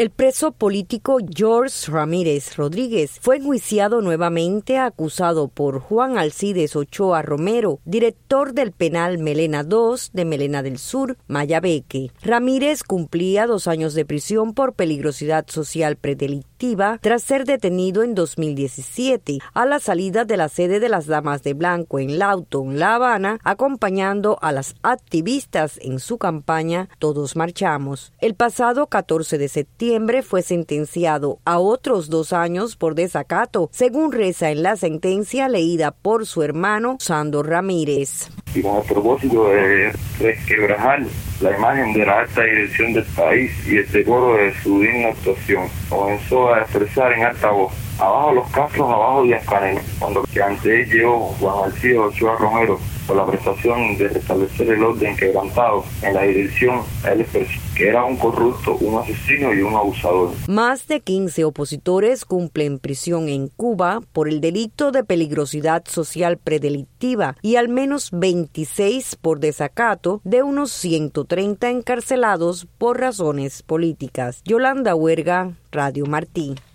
El preso político George Ramírez Rodríguez fue enjuiciado nuevamente acusado por Juan Alcides Ochoa Romero, director del penal Melena II de Melena del Sur, Mayabeque. Ramírez cumplía 2 años de prisión por peligrosidad social predelictiva tras ser detenido en 2017 a la salida de la sede de las Damas de Blanco en Lawton, La Habana, acompañando a las activistas en su campaña Todos Marchamos. El pasado 14 de septiembre fue sentenciado a otros 2 años por desacato, según reza en la sentencia leída por su hermano Sandor Ramírez. Y con el propósito de resquebrajar la imagen de la alta dirección del país y el decoro de su digna actuación, comenzó a expresar en alta voz: abajo los Castros, abajo Díaz-Canel. Cuando que ante él llegó Juan Alcides Ochoa Romero por la prestación de restablecer el orden quebrantado en la dirección, él expresó que era un corrupto, un asesino y un abusador. Más de 15 opositores cumplen prisión en Cuba por el delito de peligrosidad social predelictiva y al menos 26 por desacato, de unos 130 encarcelados por razones políticas. Yolanda Huerga, Radio Martí.